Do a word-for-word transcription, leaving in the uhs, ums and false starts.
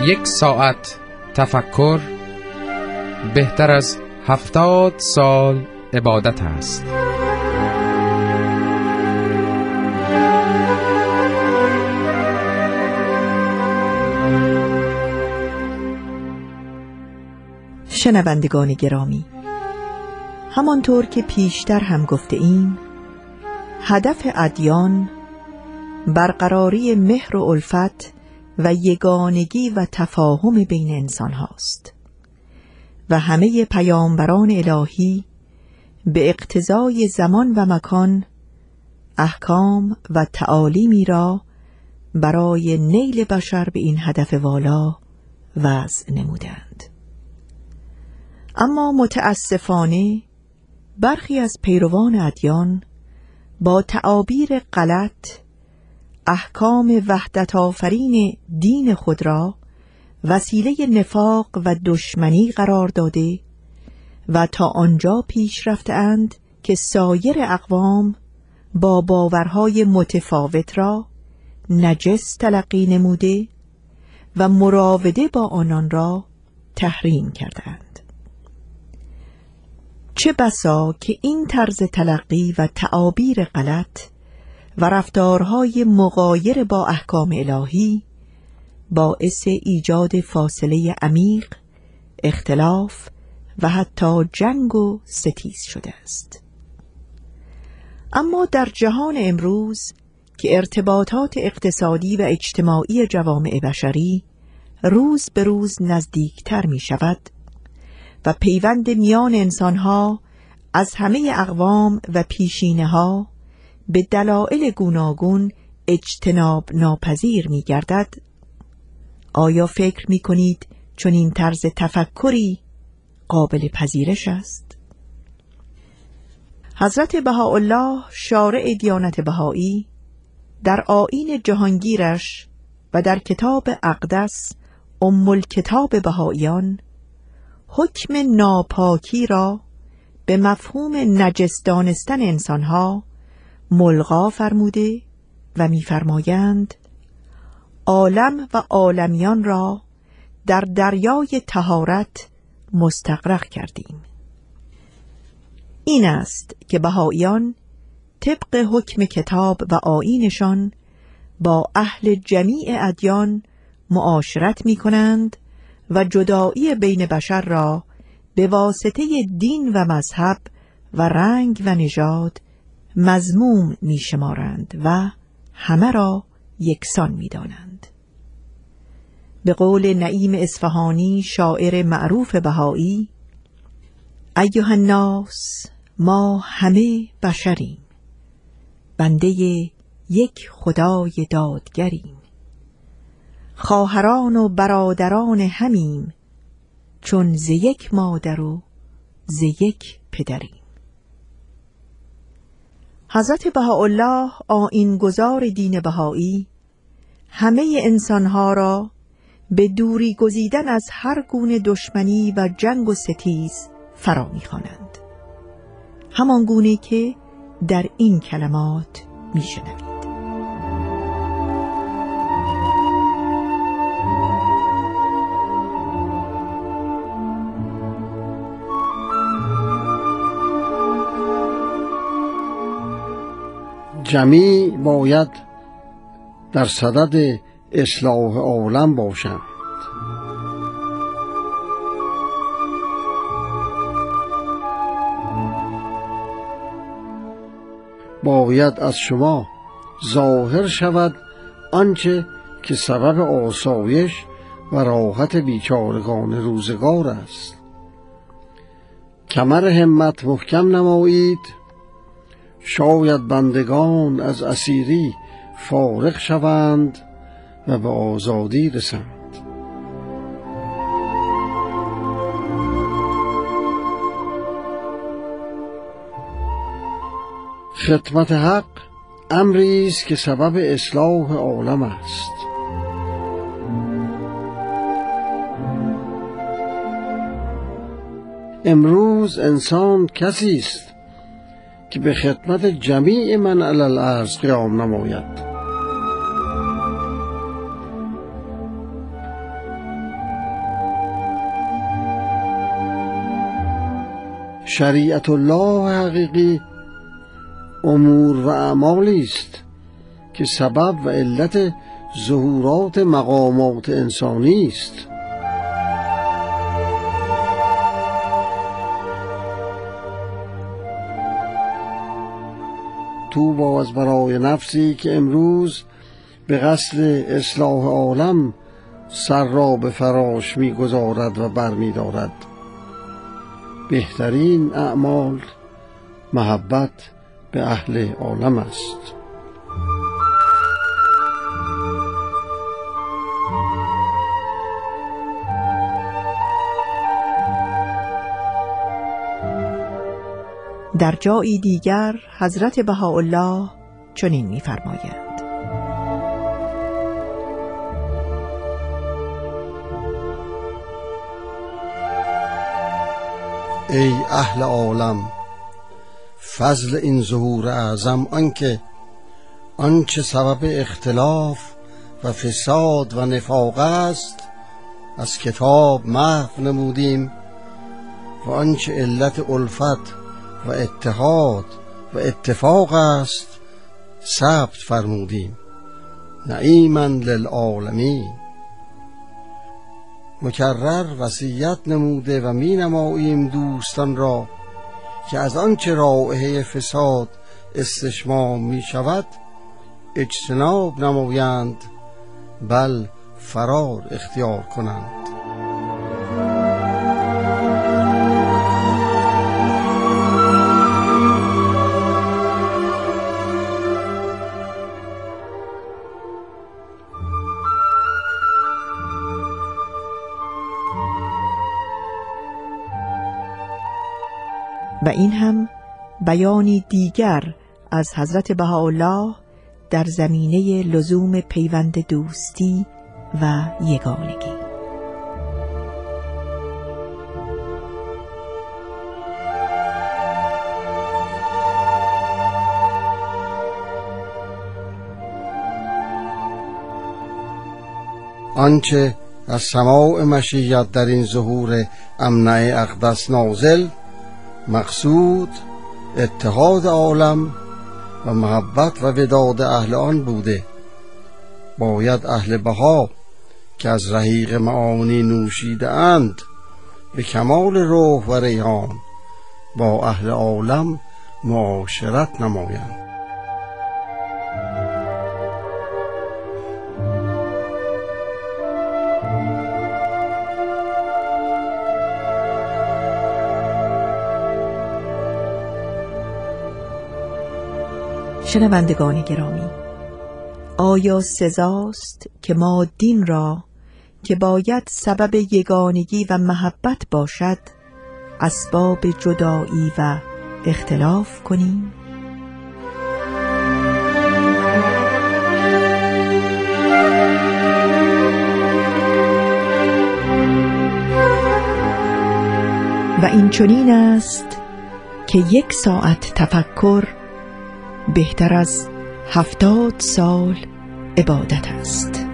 یک ساعت تفکر بهتر از هفتاد سال عبادت است. شنوندگان گرامی، همانطور که پیشتر هم گفته ایم، هدف ادیان برقراری مهر و الفت و یگانگی و تفاهم بین انسان هاست و همه پیامبران الهی به اقتضای زمان و مکان احکام و تعالیمی را برای نیل بشر به این هدف والا وضع نمودند. اما متاسفانه برخی از پیروان ادیان با تعابیر غلط احکام وحدت آفرین دین خود را وسیله نفاق و دشمنی قرار داده و تا آنجا پیش رفتند که سایر اقوام با باورهای متفاوت را نجس تلقی نموده و مراوده با آنان را تحریم کردند. چه بسا که این طرز تلقی و تعابیر غلط و رفتارهای مغایر با احکام الهی باعث ایجاد فاصله عمیق، اختلاف و حتی جنگ و ستیز شده است. اما در جهان امروز که ارتباطات اقتصادی و اجتماعی جوامع بشری روز به روز نزدیکتر می شود و پیوند میان انسانها از همه اقوام و پیشینه‌ها به دلایل گوناگون اجتناب ناپذیر می گردد، آیا فکر می کنید چون این طرز تفکری قابل پذیرش است؟ حضرت بهاءالله شارع دیانت بهایی در آیین جهانگیرش و در کتاب اقدس ام الکتاب بهاییان حکم ناپاکی را به مفهوم نجس دانستن انسانها ملغا فرموده و می‌فرمایند عالم و عالمیان را در دریای طهارت مستغرق کردیم. این است که بهائیان طبق حکم کتاب و آیینشان با اهل جمیع ادیان معاشرت می کنند و جدایی بین بشر را به واسطه دین و مذهب و رنگ و نژاد مذموم می شمارند و همه را یکسان می دانند. به قول نعیم اصفهانی شاعر معروف بهایی: ایها الناس، ما همه بشریم، بنده یک خدای دادگریم، خواهران و برادران همیم، چون ز یک مادر و ز یک پدریم. حضرت بهاءالله آیین‌گذار دین بهایی همه انسانها را به دوری گزیدن از هر گونه دشمنی و جنگ و ستیز فرا می‌خوانند، همان گونه که در این کلمات می‌شنوید: جمیع باید در صدد اصلاح عالم باشند. باید از شما ظاهر شود آنچه که سبب آسایش و راحت بیچارگان روزگار است. کمر همت محکم نمایید، شاید بندگان از اسیری فارغ شوند و به آزادی رسند. خدمت حق امری است که سبب اصلاح عالم است. امروز انسان کسی است که به خدمت جمیع من علی الارض قیام نماید. شریعت الله حقیقی امور و اعمالی است که سبب و علت ظهورات مقامات انسانی است. طوبی از برای نفسی که امروز به قصد اصلاح عالم سر را به فراش می گذارد و بر می دارد. بهترین اعمال محبت به اهل عالم است. در جایی دیگر حضرت بهاءالله چنین می‌فرمایند: ای اهل عالم، فضل این ظهور اعظم آنکه آنچه سبب اختلاف و فساد و نفاق است از کتاب محو نمودیم و آنچه علت الفت و اتحاد و اتفاق است ثبت فرمودیم. نعیما للعالمین. مکرر وصیت نموده و می نماییم دوستان را که از آنچه رائحه فساد استشمام می شود اجتناب نمایند، بل فرار اختیار کنند. و این هم بیانی دیگر از حضرت بهاءالله در زمینه لزوم پیوند دوستی و یگانگی. آنچه از سماع مشیت در این ظهور امنع اقدس نازل، مقصود اتحاد عالم و محبت و وداد اهل آن بوده، باید اهل بها که از رحیق معانی نوشیده اند به کمال روح و ریحان با اهل عالم معاشرت نمایند. شنوندگان گرامی، آیا سزاست که ما دین را که باید سبب یگانگی و محبت باشد اسباب جدایی و اختلاف کنیم؟ و این چنین است که یک ساعت تفکر بهتر از هفتاد سال عبادت است.